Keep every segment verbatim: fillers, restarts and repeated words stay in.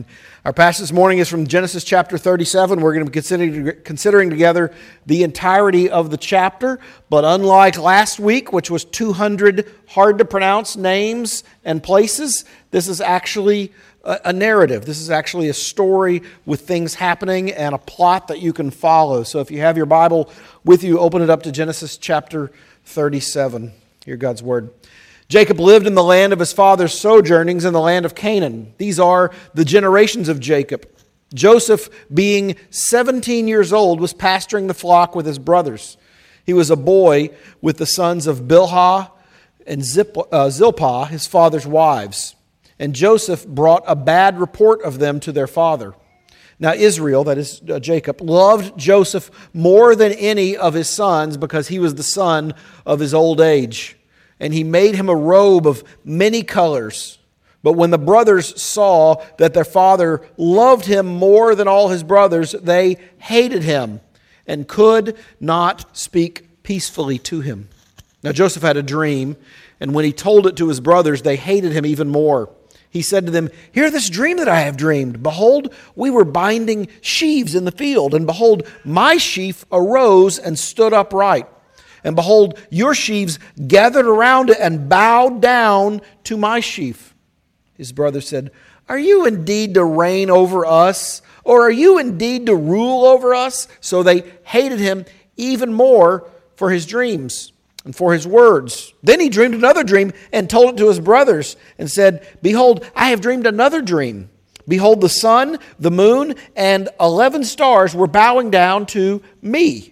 Our passage this morning is from Genesis chapter thirty-seven. We're going to be considering, considering together the entirety of the chapter. But unlike last week, which was two hundred hard-to-pronounce names and places, this is actually a, a narrative. This is actually a story with things happening and a plot that you can follow. So if you have your Bible with you, open it up to Genesis chapter thirty-seven. Hear God's word. Jacob lived in the land of his father's sojournings in the land of Canaan. These are the generations of Jacob. Joseph, being seventeen years old, was pasturing the flock with his brothers. He was a boy with the sons of Bilhah and Zip, uh, Zilpah, his father's wives. And Joseph brought a bad report of them to their father. Now Israel, that is uh, Jacob, loved Joseph more than any of his sons because he was the son of his old age. And he made him a robe of many colors. But when the brothers saw that their father loved him more than all his brothers, they hated him and could not speak peacefully to him. Now Joseph had a dream, and when he told it to his brothers, they hated him even more. He said to them, "Hear this dream that I have dreamed. Behold, we were binding sheaves in the field, and behold, my sheaf arose and stood upright. And behold, your sheaves gathered around it and bowed down to my sheaf." His brother said, "Are you indeed to reign over us? Or are you indeed to rule over us?" So they hated him even more for his dreams and for his words. Then he dreamed another dream and told it to his brothers and said, "Behold, I have dreamed another dream. Behold, the sun, the moon, and eleven stars were bowing down to me."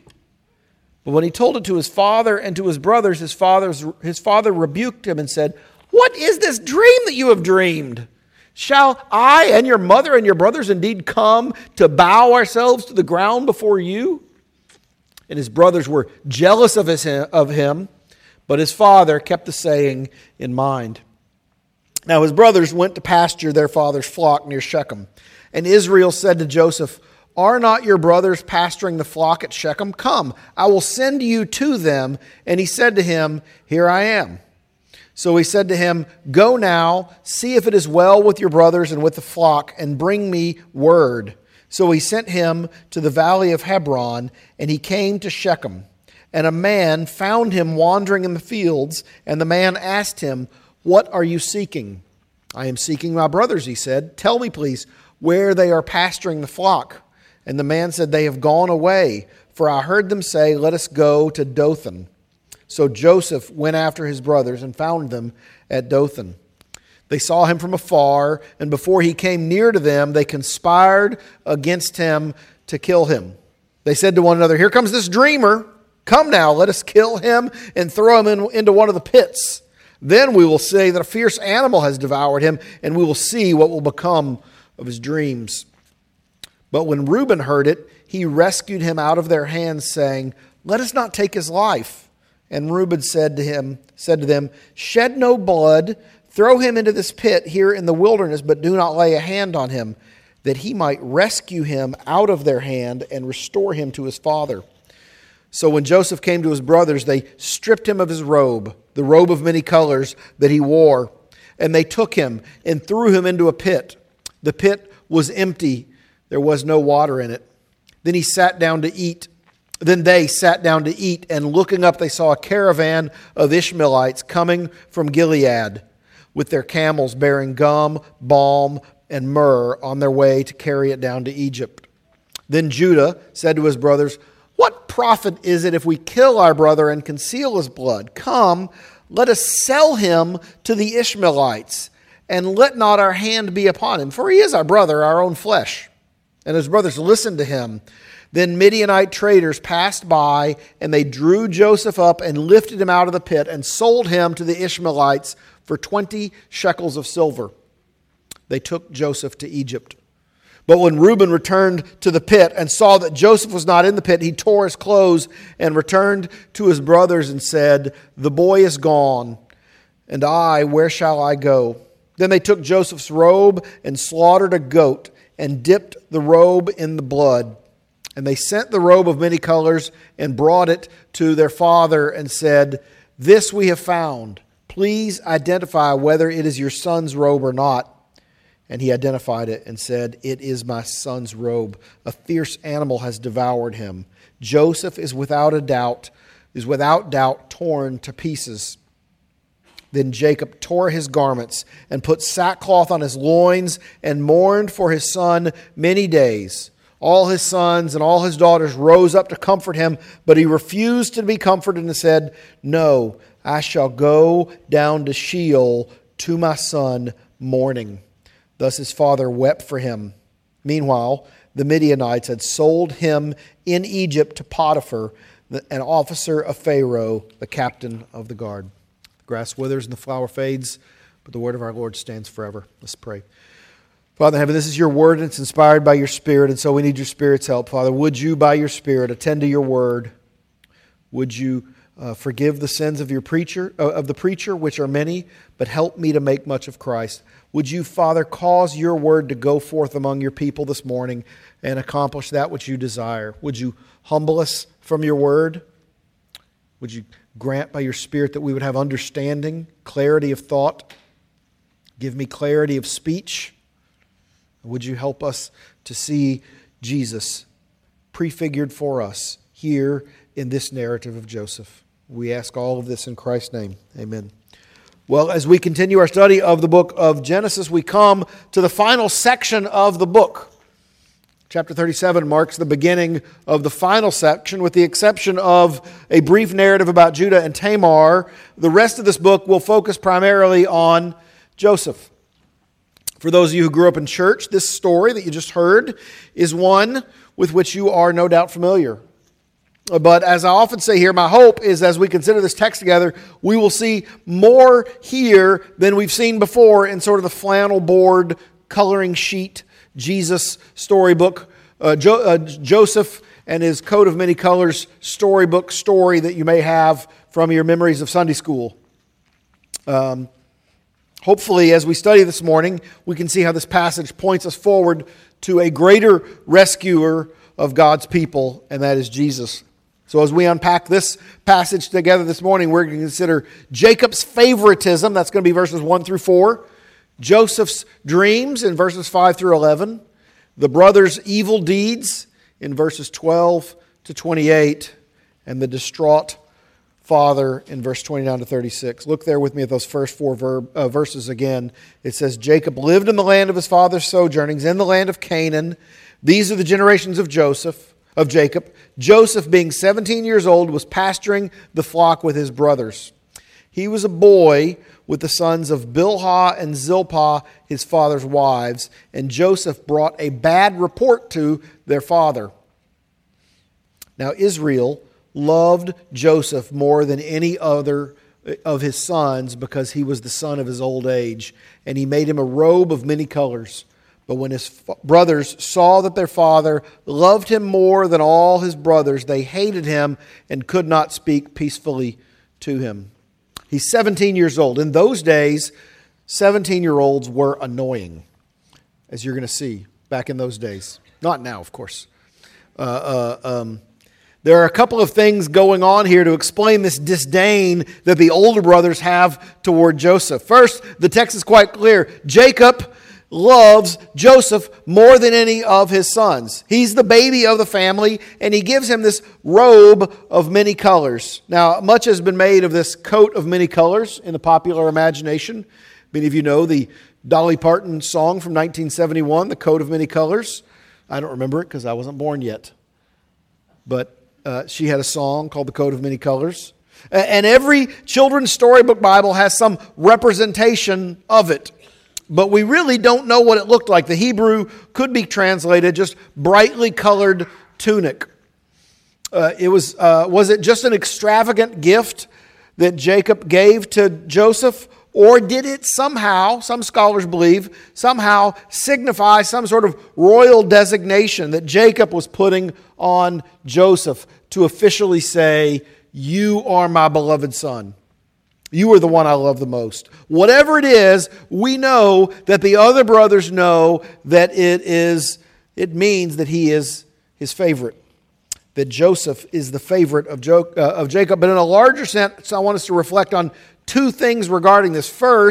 But when he told it to his father and to his brothers, his, father's, his father rebuked him and said, "What is this dream that you have dreamed? Shall I and your mother and your brothers indeed come to bow ourselves to the ground before you?" And his brothers were jealous of, his, of him, but his father kept the saying in mind. Now his brothers went to pasture their father's flock near Shechem. And Israel said to Joseph, "Are not your brothers pasturing the flock at Shechem? Come, I will send you to them." And he said to him, "Here I am." So he said to him, "Go now, see if it is well with your brothers and with the flock, and bring me word." So he sent him to the valley of Hebron, and he came to Shechem. And a man found him wandering in the fields, and the man asked him, "What are you seeking?" "I am seeking my brothers," he said. "Tell me, please, where they are pasturing the flock." And the man said, "They have gone away, for I heard them say, 'Let us go to Dothan.'" So Joseph went after his brothers and found them at Dothan. They saw him from afar, and before he came near to them, they conspired against him to kill him. They said to one another, "Here comes this dreamer. Come now, let us kill him and throw him in, into one of the pits. Then we will say that a fierce animal has devoured him, and we will see what will become of his dreams." But when Reuben heard it, he rescued him out of their hands, saying, "Let us not take his life." And Reuben said to him, said to them, "Shed no blood, throw him into this pit here in the wilderness, but do not lay a hand on him, that he might rescue him out of their hand and restore him to his father." So when Joseph came to his brothers, they stripped him of his robe, the robe of many colors that he wore, and they took him and threw him into a pit. The pit was empty. There was no water in it. Then he sat down to eat. Then they sat down to eat, and looking up, they saw a caravan of Ishmaelites coming from Gilead with their camels bearing gum, balm, and myrrh on their way to carry it down to Egypt. Then Judah said to his brothers, "What profit is it if we kill our brother and conceal his blood? Come, let us sell him to the Ishmaelites, and let not our hand be upon him, for he is our brother, our own flesh." And his brothers listened to him. Then Midianite traders passed by, and they drew Joseph up and lifted him out of the pit and sold him to the Ishmaelites for twenty shekels of silver. They took Joseph to Egypt. But when Reuben returned to the pit and saw that Joseph was not in the pit, he tore his clothes and returned to his brothers and said, "The boy is gone, and I, where shall I go?" Then they took Joseph's robe and slaughtered a goat and dipped the robe in the blood. And they sent the robe of many colors and brought it to their father and said, "This we have found. Please identify whether it is your son's robe or not." And he identified it and said, "It is my son's robe. A fierce animal has devoured him. Joseph is without a doubt, is without doubt torn to pieces." Then Jacob tore his garments and put sackcloth on his loins and mourned for his son many days. All his sons and all his daughters rose up to comfort him, but he refused to be comforted and said, "No, I shall go down to Sheol to my son mourning." Thus his father wept for him. Meanwhile, the Midianites had sold him in Egypt to Potiphar, an officer of Pharaoh, the captain of the guard. The grass withers and the flower fades, but the word of our Lord stands forever. Let's pray. Father in heaven, this is your word, and it's inspired by your Spirit, and so we need your Spirit's help. Father, would you, by your Spirit, attend to your word? Would you uh, forgive the sins of your preacher, uh, of the preacher, which are many, but help me to make much of Christ? Would you, Father, cause your word to go forth among your people this morning and accomplish that which you desire? Would you humble us from your word? Would you grant by your Spirit that we would have understanding, clarity of thought? Give me clarity of speech. Would you help us to see Jesus prefigured for us here in this narrative of Joseph? We ask all of this in Christ's name. Amen. Well, as we continue our study of the book of Genesis, we come to the final section of the book. Chapter thirty-seven marks the beginning of the final section, with the exception of a brief narrative about Judah and Tamar. The rest of this book will focus primarily on Joseph. For those of you who grew up in church, this story that you just heard is one with which you are no doubt familiar. But as I often say here, my hope is as we consider this text together, we will see more here than we've seen before in sort of the flannel board, coloring sheet, Jesus storybook, uh, jo- uh, Joseph and his coat of many colors storybook story that you may have from your memories of Sunday school. Um, hopefully, as we study this morning, we can see how this passage points us forward to a greater rescuer of God's people, and that is Jesus. So as we unpack this passage together this morning, we're going to consider Jacob's favoritism, that's going to be verses one through four, Joseph's dreams in verses five through eleven, the brothers' evil deeds in verses twelve to twenty-eight, and the distraught father in verse twenty-nine to thirty-six. Look there with me at those first four verb, uh, verses again. It says, Jacob lived in the land of his father's sojournings, in the land of Canaan. These are the generations of Joseph. Of Jacob. Joseph, being seventeen years old, was pasturing the flock with his brothers. He was a boy with the sons of Bilhah and Zilpah, his father's wives, and Joseph brought a bad report to their father. Now Israel loved Joseph more than any other of his sons because he was the son of his old age, and he made him a robe of many colors. But when his brothers saw that their father loved him more than all his brothers, they hated him and could not speak peacefully to him. He's seventeen years old. In those days, seventeen-year-olds were annoying, as you're going to see back in those days. Not now, of course. Uh, uh, um, there are a couple of things going on here to explain this disdain that the older brothers have toward Joseph. First, the text is quite clear. Jacob loves Joseph more than any of his sons. He's the baby of the family, and he gives him this robe of many colors. Now, much has been made of this coat of many colors in the popular imagination. Many of you know the Dolly Parton song from nineteen seventy-one, The Coat of Many Colors. I don't remember it because I wasn't born yet. But uh, she had a song called The Coat of Many Colors. And every children's storybook Bible has some representation of it. But we really don't know what it looked like. The Hebrew could be translated just brightly colored tunic. Uh, it was, uh, was it just an extravagant gift that Jacob gave to Joseph? Or did it somehow, some scholars believe, somehow signify some sort of royal designation that Jacob was putting on Joseph to officially say, "You are my beloved son. You are the one I love the most." Whatever it is, we know that the other brothers know that it is. It means that he is his favorite. That Joseph is the favorite of, jo- uh, of Jacob. But in a larger sense, I want us to reflect on two things regarding this. First,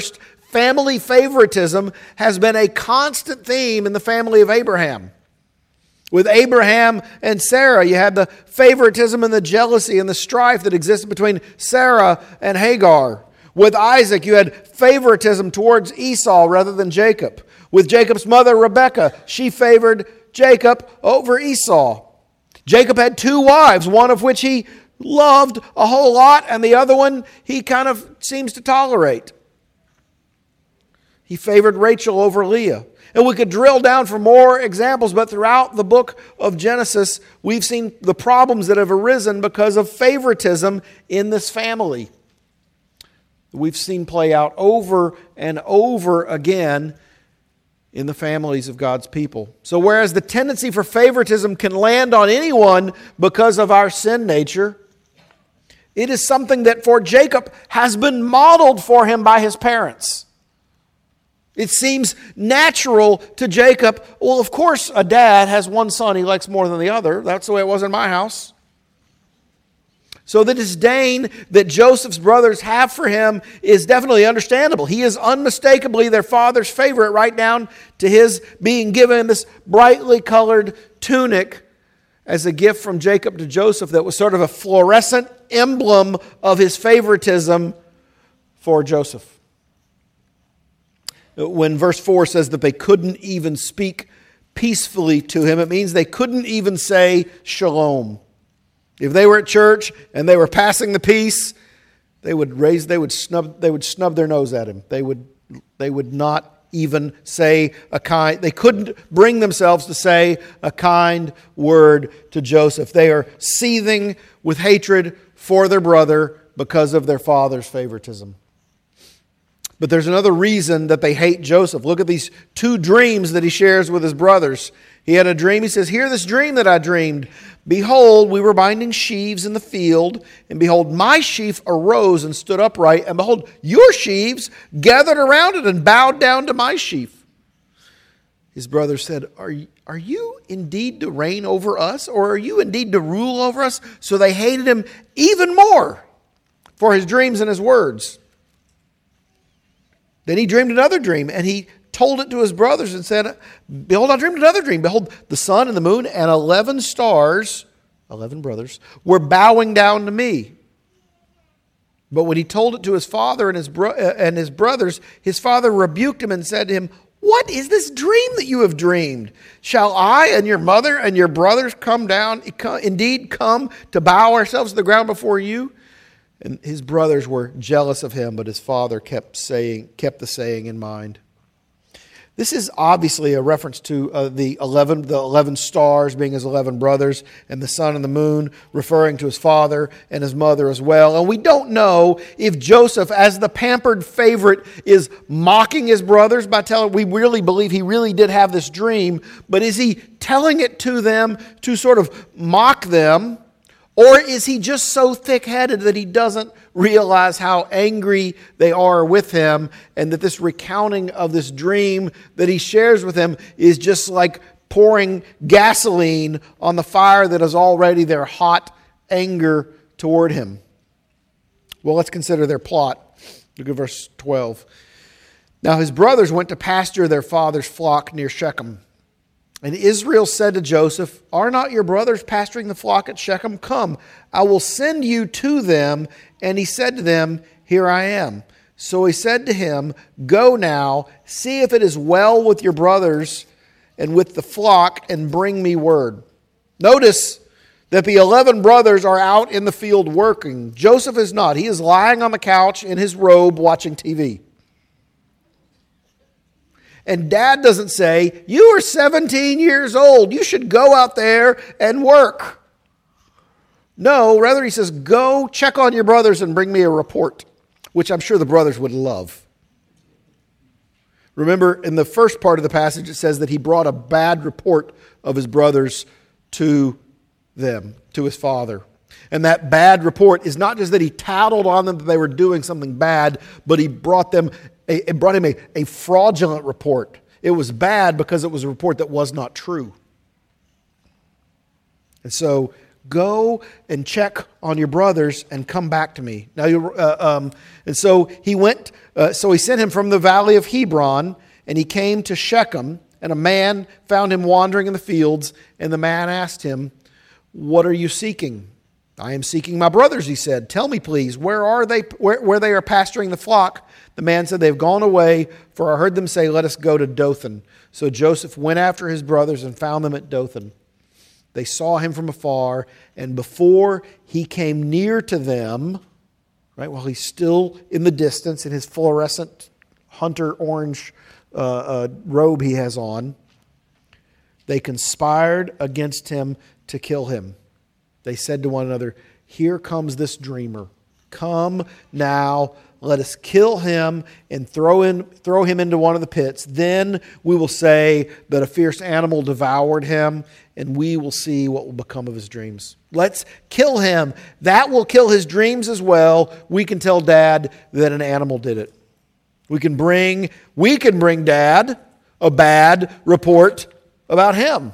Family favoritism has been a constant theme in the family of Abraham. With Abraham and Sarah, you had the favoritism and the jealousy and the strife that existed between Sarah and Hagar. With Isaac, you had favoritism towards Esau rather than Jacob. With Jacob's mother, Rebekah, she favored Jacob over Esau. Jacob had two wives, one of which he loved a whole lot, and the other one he kind of seems to tolerate. He favored Rachel over Leah. And we could drill down for more examples, but throughout the book of Genesis, we've seen the problems that have arisen because of favoritism in this family. We've seen play out over and over again in the families of God's people. So whereas the tendency for favoritism can land on anyone because of our sin nature, it is something that for Jacob has been modeled for him by his parents. It seems natural to Jacob. Well, of course, a dad has one son he likes more than the other. That's the way it was in my house. So the disdain that Joseph's brothers have for him is definitely understandable. He is unmistakably their father's favorite, right down to his being given this brightly colored tunic as a gift from Jacob to Joseph that was sort of a fluorescent emblem of his favoritism for Joseph. When verse four says that they couldn't even speak peacefully to him, it means they couldn't even say shalom. If they were at church and they were passing the peace, they would raise, they would snub, they would snub their nose at him. They would, they would not even say a kind, they couldn't bring themselves to say a kind word to Joseph. They are seething with hatred for their brother because of their father's favoritism. But there's another reason that they hate Joseph. Look at these two dreams that he shares with his brothers. He had a dream. He says, "Hear this dream that I dreamed. Behold, we were binding sheaves in the field, and behold, my sheaf arose and stood upright, and behold, your sheaves gathered around it and bowed down to my sheaf." His brothers said, are, are you indeed to reign over us, or are you indeed to rule over us? So they hated him even more for his dreams and his words. Then he dreamed another dream, and he told it to his brothers and said, "Behold, I dreamed another dream. Behold, the sun and the moon and eleven stars," eleven brothers, "were bowing down to me." But when he told it to his father and his, bro- and his brothers, his father rebuked him and said to him, "What is this dream that you have dreamed? Shall I and your mother and your brothers come down, indeed come to bow ourselves to the ground before you?" And his brothers were jealous of him, but his father kept saying, kept the saying in mind. This is obviously a reference to uh, the eleven, the eleven stars being his eleven brothers, and the sun and the moon referring to his father and his mother as well. And we don't know if Joseph, as the pampered favorite, is mocking his brothers by telling. We really believe he really did have this dream, but is he telling it to them to sort of mock them? Or is he just so thick-headed that he doesn't realize how angry they are with him, and that this recounting of this dream that he shares with them is just like pouring gasoline on the fire that is already their hot anger toward him? Well, let's consider their plot. Look at verse twelve. "Now his brothers went to pasture their father's flock near Shechem. And Israel said to Joseph, 'Are not your brothers pasturing the flock at Shechem? Come, I will send you to them.' And he said to them, 'Here I am.' So he said to him, 'Go now, see if it is well with your brothers and with the flock, and bring me word.'" Notice that the eleven brothers are out in the field working. Joseph is not. He is lying on the couch in his robe watching T V. And Dad doesn't say, "You are seventeen years old. You should go out there and work." No, rather he says, "Go check on your brothers and bring me a report," which I'm sure the brothers would love. Remember, in the first part of the passage, it says that he brought a bad report of his brothers to them, to his father. And that bad report is not just that he tattled on them that they were doing something bad, but he brought them It brought him a, a fraudulent report. It was bad because it was a report that was not true. And so Go and check on your brothers and come back to me. Now, you, uh, um, and so he went. Uh, so he sent him from the valley of Hebron, and he came to Shechem. And a man found him wandering in the fields, and the man asked him, "What are you seeking?" "I am seeking my brothers," he said. "Tell me, please, where are they? Where, where they are pasturing the flock?" The man said, "They've gone away, for I heard them say, 'Let us go to Dothan.'" So Joseph went after his brothers and found them at Dothan. They saw him from afar, and before he came near to them, right, while he's still in the distance in his fluorescent hunter orange uh, uh, robe he has on, they conspired against him to kill him. They said to one another, "Here comes this dreamer. Come now, let us kill him and throw in, throw him into one of the pits. Then we will say that a fierce animal devoured him, and we will see what will become of his dreams. Let's kill him. That will kill his dreams as well. We can tell Dad that an animal did it. We can bring, we can bring Dad a bad report about him."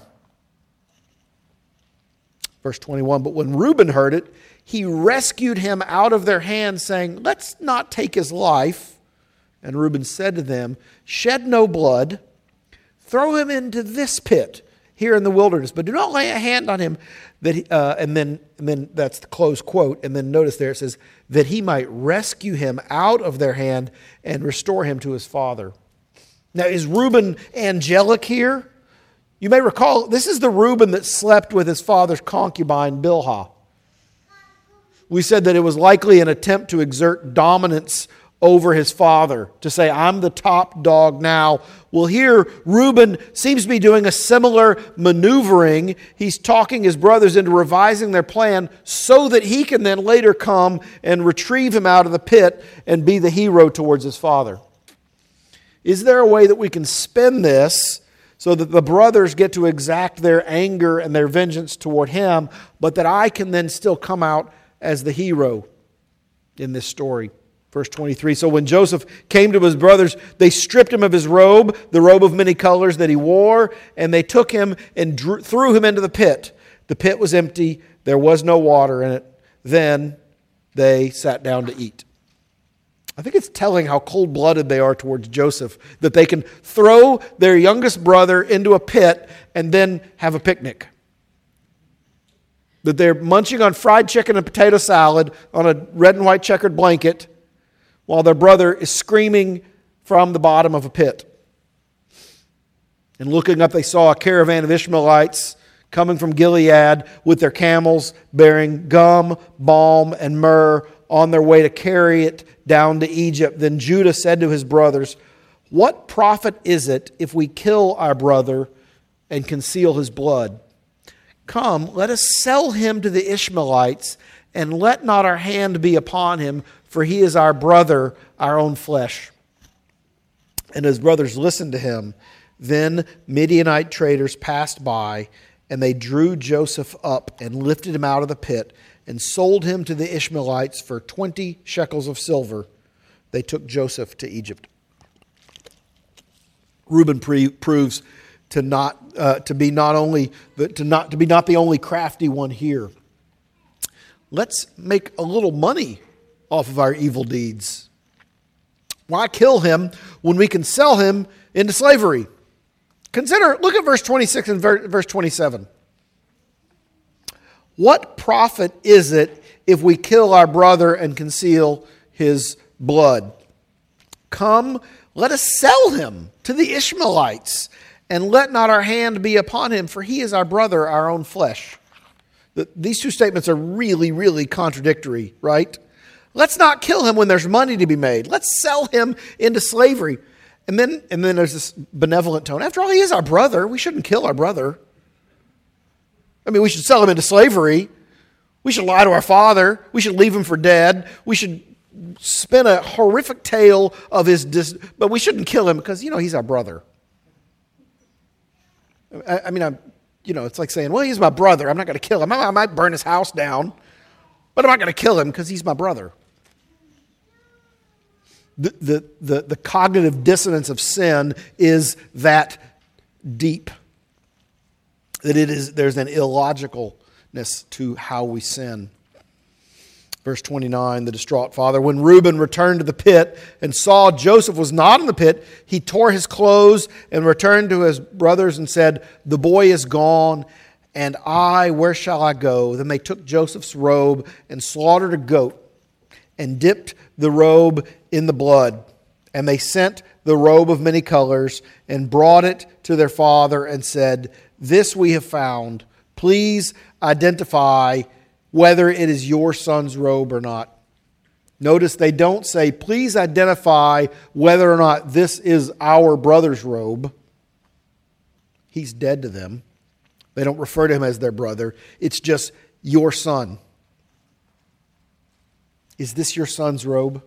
Verse twenty-one, "But when Reuben heard it, he rescued him out of their hands, saying, 'Let's not take his life.' And Reuben said to them, 'Shed no blood. Throw him into this pit here in the wilderness, but do not lay a hand on him.' That he, uh, and then, and then that's the close quote. And then notice there it says, 'that he might rescue him out of their hand and restore him to his father.'" Now, is Reuben angelic here? You may recall, this is the Reuben that slept with his father's concubine, Bilhah. We said that it was likely an attempt to exert dominance over his father, to say, "I'm the top dog now." Well, here, Reuben seems to be doing a similar maneuvering. He's talking his brothers into revising their plan so that he can then later come and retrieve him out of the pit and be the hero towards his father. Is there a way that we can spin this so that the brothers get to exact their anger and their vengeance toward him, but that I can then still come out as the hero in this story? Verse twenty-three, "So when Joseph came to his brothers, they stripped him of his robe, the robe of many colors that he wore, and they took him and drew, threw him into the pit. The pit was empty, there was no water in it. Then they sat down to eat." I think it's telling how cold-blooded they are towards Joseph, that they can throw their youngest brother into a pit and then have a picnic. That they're munching on fried chicken and potato salad on a red and white checkered blanket while their brother is screaming from the bottom of a pit. And looking up, they saw a caravan of Ishmaelites coming from Gilead with their camels bearing gum, balm, and myrrh on their way to carry it down to Egypt. Then Judah said to his brothers, "What profit is it if we kill our brother and conceal his blood? Come, let us sell him to the Ishmaelites, and let not our hand be upon him, for he is our brother, our own flesh." And his brothers listened to him. Then Midianite traders passed by, and they drew Joseph up and lifted him out of the pit and sold him to the Ishmaelites for twenty shekels of silver. They took Joseph to Egypt. Reuben pre- proves to not uh, to be not only the, to not to be not the only crafty one here. Let's make a little money off of our evil deeds. Why kill him when we can sell him into slavery? Consider, look at verse twenty-six and verse twenty-seven. What profit is it if we kill our brother and conceal his blood? Come, let us sell him to the Ishmaelites, and let not our hand be upon him, for he is our brother, our own flesh. The, these two statements are really, really contradictory, right? Let's not kill him when there's money to be made. Let's sell him into slavery. And then, and then there's this benevolent tone. After all, he is our brother. We shouldn't kill our brother. I mean, we should sell him into slavery. We should lie to our father. We should leave him for dead. We should spin a horrific tale of his dis- but we shouldn't kill him because, you know, he's our brother. I, I mean, I'm, you know, it's like saying, well, he's my brother. I'm not going to kill him. I, I might burn his house down, but I'm not going to kill him because he's my brother. The, the, the, the cognitive dissonance of sin is that deep. That it is, there's an illogical softness to how we sin. Verse twenty-nine, the distraught father, when Reuben returned to the pit and saw Joseph was not in the pit, he tore his clothes and returned to his brothers and said, the boy is gone, and I, where shall I go? Then they took Joseph's robe and slaughtered a goat and dipped the robe in the blood. And they sent the robe of many colors and brought it to their father and said, this we have found. Please identify whether it is your son's robe or not. Notice they don't say, please identify whether or not this is our brother's robe. He's dead to them. They don't refer to him as their brother. It's just your son. Is this your son's robe?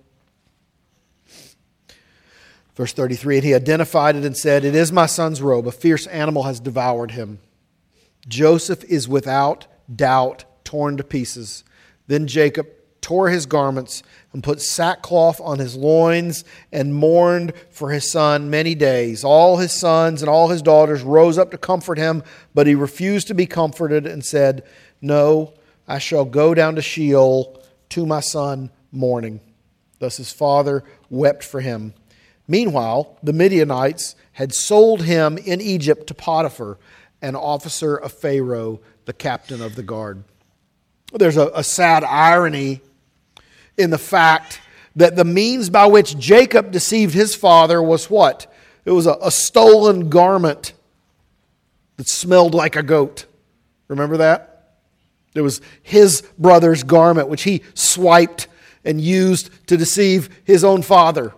Verse thirty-three, and he identified it and said, it is my son's robe. A fierce animal has devoured him. Joseph is without doubt torn to pieces. Then Jacob tore his garments and put sackcloth on his loins and mourned for his son many days. All his sons and all his daughters rose up to comfort him, but he refused to be comforted and said, no, I shall go down to Sheol to my son mourning. Thus his father wept for him. Meanwhile, the Midianites had sold him in Egypt to Potiphar, an officer of Pharaoh, the captain of the guard. There's a, a sad irony in the fact that the means by which Jacob deceived his father was what? It was a, a stolen garment that smelled like a goat. Remember that? It was his brother's garment, which he swiped and used to deceive his own father.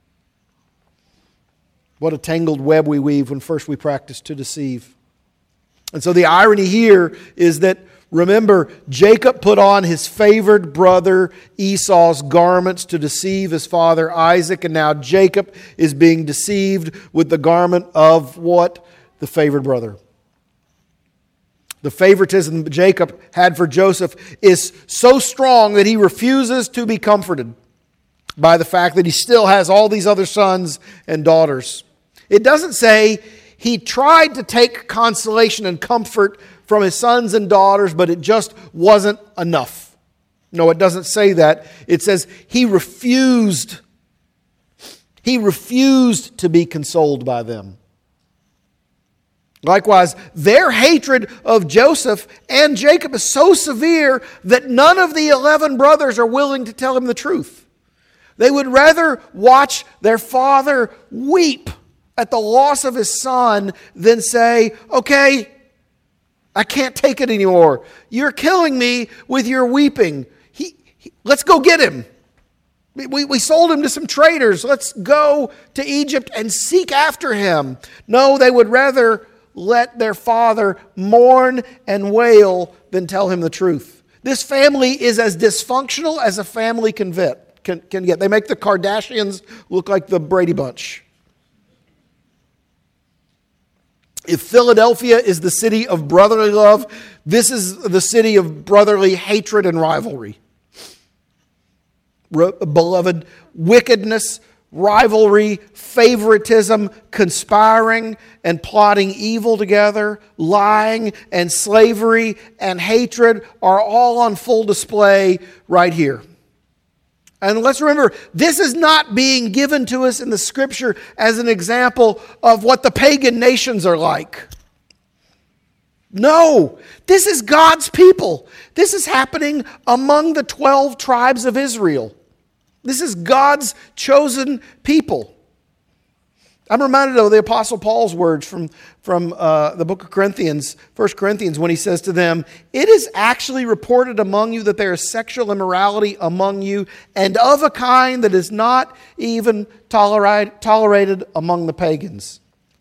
What a tangled web we weave when first we practice to deceive. And so the irony here is that, remember, Jacob put on his favored brother Esau's garments to deceive his father Isaac, and now Jacob is being deceived with the garment of what? The favored brother. The favoritism Jacob had for Joseph is so strong that he refuses to be comforted by the fact that he still has all these other sons and daughters. It doesn't say he tried to take consolation and comfort from his sons and daughters, but it just wasn't enough. No, it doesn't say that. It says he refused. He refused to be consoled by them. Likewise, their hatred of Joseph and Jacob is so severe that none of the eleven brothers are willing to tell him the truth. They would rather watch their father weep at the loss of his son than say, okay, I can't take it anymore. You're killing me with your weeping. He, he, let's go get him. We, we sold him to some traders. Let's go to Egypt and seek after him. No, they would rather let their father mourn and wail than tell him the truth. This family is as dysfunctional as a family can, vet, can, can get. They make the Kardashians look like the Brady Bunch. If Philadelphia is the city of brotherly love, this is the city of brotherly hatred and rivalry. Re- beloved, wickedness, rivalry, favoritism, conspiring and plotting evil together, lying and slavery and hatred are all on full display right here. And let's remember, this is not being given to us in the Scripture as an example of what the pagan nations are like. No, this is God's people. This is happening among the twelve tribes of Israel. This is God's chosen people. I'm reminded of the Apostle Paul's words from, from uh, the book of Corinthians, First Corinthians, when he says to them, it is actually reported among you that there is sexual immorality among you, and of a kind that is not even tolerate, tolerated among the pagans.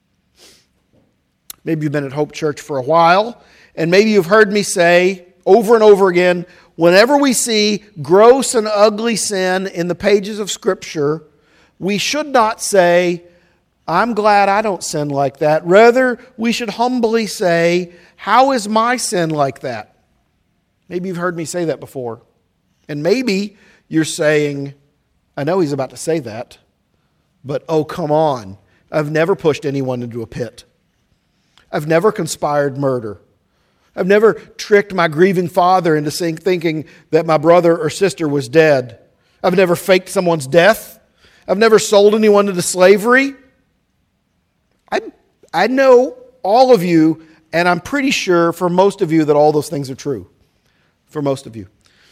Maybe you've been at Hope Church for a while, and maybe you've heard me say over and over again, whenever we see gross and ugly sin in the pages of Scripture, we should not say, I'm glad I don't sin like that. Rather, we should humbly say, how is my sin like that? Maybe you've heard me say that before. And maybe you're saying, I know he's about to say that, but oh, come on. I've never pushed anyone into a pit. I've never conspired murder. I've never tricked my grieving father into thinking that my brother or sister was dead. I've never faked someone's death. I've never sold anyone into slavery. I, I know all of you, and I'm pretty sure for most of you that all those things are true. For most of you.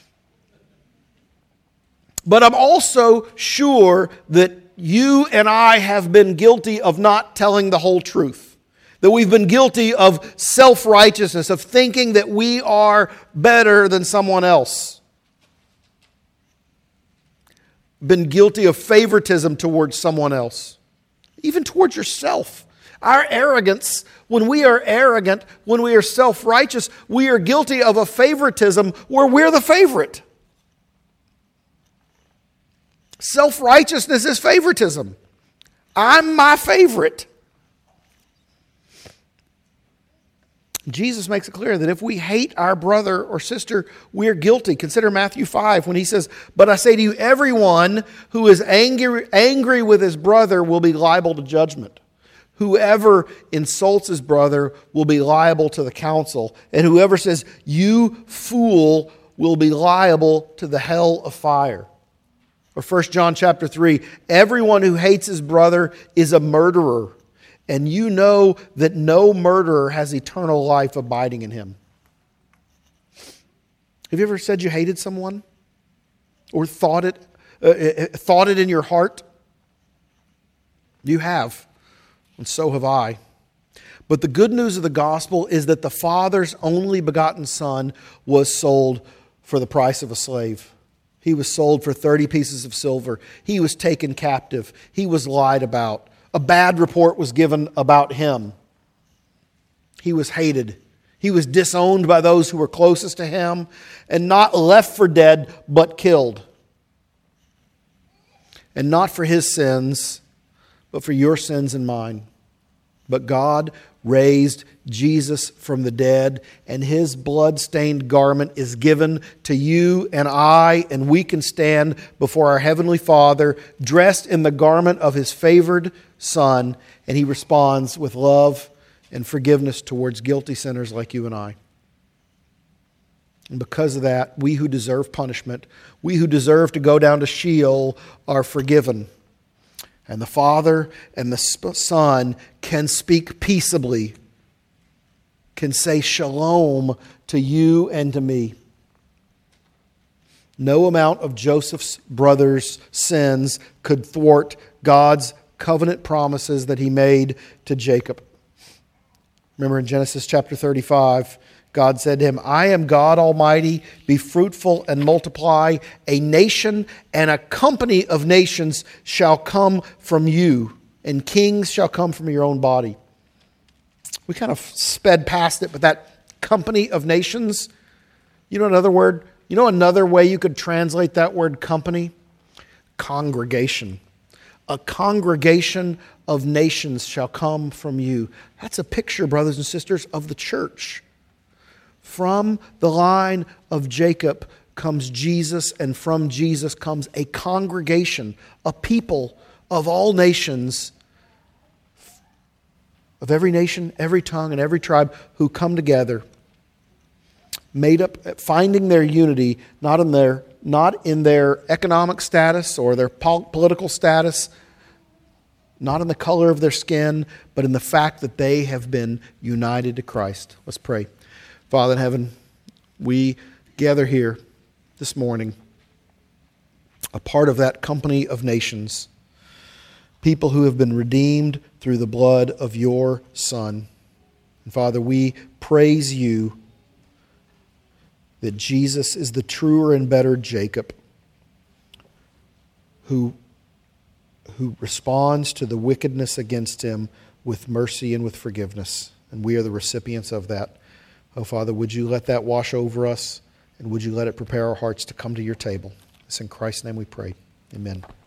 But I'm also sure that you and I have been guilty of not telling the whole truth. That we've been guilty of self-righteousness, of thinking that we are better than someone else. Been guilty of favoritism towards someone else. Even towards yourself. Our arrogance, when we are arrogant, when we are self-righteous, we are guilty of a favoritism where we're the favorite. Self-righteousness is favoritism. I'm my favorite. Jesus makes it clear that if we hate our brother or sister, we're guilty. Consider Matthew five when he says, "But I say to you, everyone who is angry, angry with his brother will be liable to judgment. Whoever insults his brother will be liable to the council. And whoever says, 'You fool,' will be liable to the hell of fire." Or First John chapter three, "Everyone who hates his brother is a murderer, and you know that no murderer has eternal life abiding in him." Have you ever said you hated someone? Or thought it, uh, thought it in your heart? You have, and so have I. But the good news of the gospel is that the Father's only begotten Son was sold for the price of a slave. He was sold for thirty pieces of silver. He was taken captive. He was lied about. A bad report was given about him. He was hated. He was disowned by those who were closest to him, and not left for dead, but killed. And not for his sins, but for your sins and mine. But God raised Jesus from the dead, and his blood-stained garment is given to you and I, and we can stand before our Heavenly Father dressed in the garment of his favored Son, and he responds with love and forgiveness towards guilty sinners like you and I. And because of that, we who deserve punishment, we who deserve to go down to Sheol, are forgiven. And the Father and the Son can speak peaceably, can say shalom to you and to me. No amount of Joseph's brothers' sins could thwart God's covenant promises that he made to Jacob. Remember in Genesis chapter thirty-five, God said to him, "I am God Almighty, be fruitful and multiply. A nation and a company of nations shall come from you, and kings shall come from your own body." We kind of sped past it, but that company of nations, you know another word, you know another way you could translate that word company? Congregation. A congregation of nations shall come from you. That's a picture, brothers and sisters, of the church. From the line of Jacob comes Jesus, and from Jesus comes a congregation, a people of all nations, of every nation, every tongue, and every tribe, who come together, made up, finding their unity, not in their, not in their economic status or their pol- political status, not in the color of their skin, but in the fact that they have been united to Christ. Let's pray. Father in heaven, we gather here this morning, a part of that company of nations, people who have been redeemed through the blood of your Son. And Father, we praise you that Jesus is the truer and better Jacob, who, who responds to the wickedness against him with mercy and with forgiveness. And we are the recipients of that. Oh, Father, would you let that wash over us, and would you let it prepare our hearts to come to your table? It's in Christ's name we pray. Amen.